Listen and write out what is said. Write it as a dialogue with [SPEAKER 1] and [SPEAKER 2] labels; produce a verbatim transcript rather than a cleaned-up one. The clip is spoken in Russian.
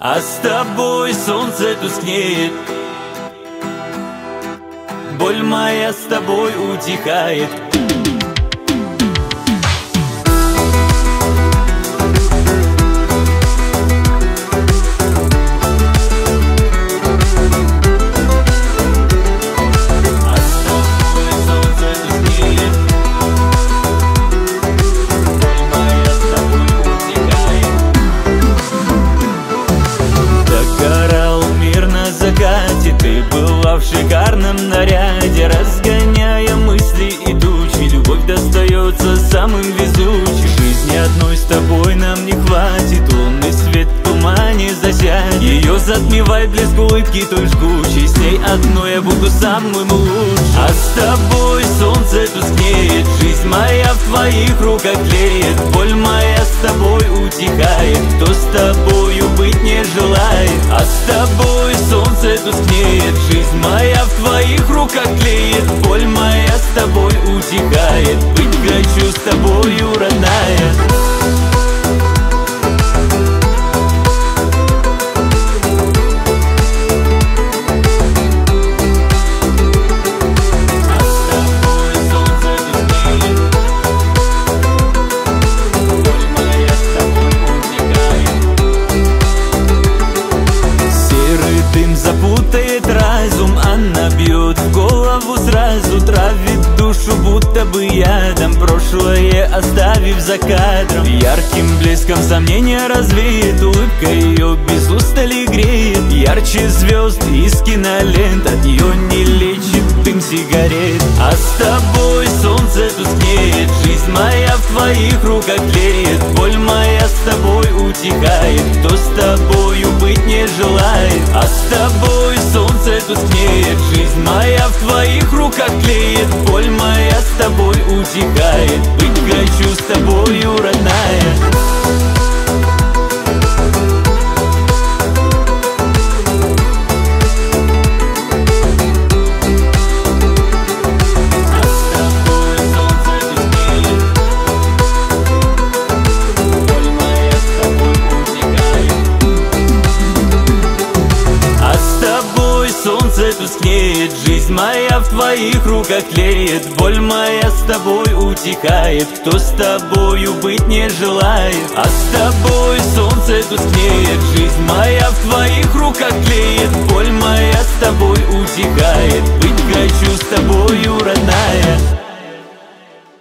[SPEAKER 1] А с тобой солнце тускнеет, боль моя с тобой утихает. Ты была в шикарном наряде, разгоняя мысли и тучи. Любовь достается самым везучим. Жизни одной с тобой нам не хватит, лунный свет в тумане засядет. Ее затмевает блеск улыбки той жгучей, с ней одной я буду самым лучшим. А с тобой солнце тускнеет, жизнь моя в твоих руках тлеет. Боль моя с тобой утихает, кто с тобою быть не желает. А с тобой солнце тускнеет, жизнь моя в твоих руках тлеет. Боль моя с тобой утихает, быть хочу с тобою, родная. Запутает разум, она бьет в голову сразу, травит душу будто бы ядом, прошлое оставив за кадром. Ярким блеском сомнения развеет, улыбка ее без устали греет. Ярче звезд из кинолент, от нее не лечит дым сигарет. А с тобой солнце тускнеет, жизнь моя в твоих руках тлеет. Боль моя с тобой утихает, кто с тобою быть не желает. А с тобой солнце тускнеет, жизнь моя в твоих руках тлеет. Боль моя с тобой утихает, быть хочу с тобою, родная. Солнце тускнеет, жизнь моя в твоих руках тлеет. Боль моя с тобой утихает, кто с тобою быть не желает. А с тобой солнце тускнеет, жизнь моя в твоих руках тлеет. Боль моя с тобой утихает, быть хочу с тобою, родная.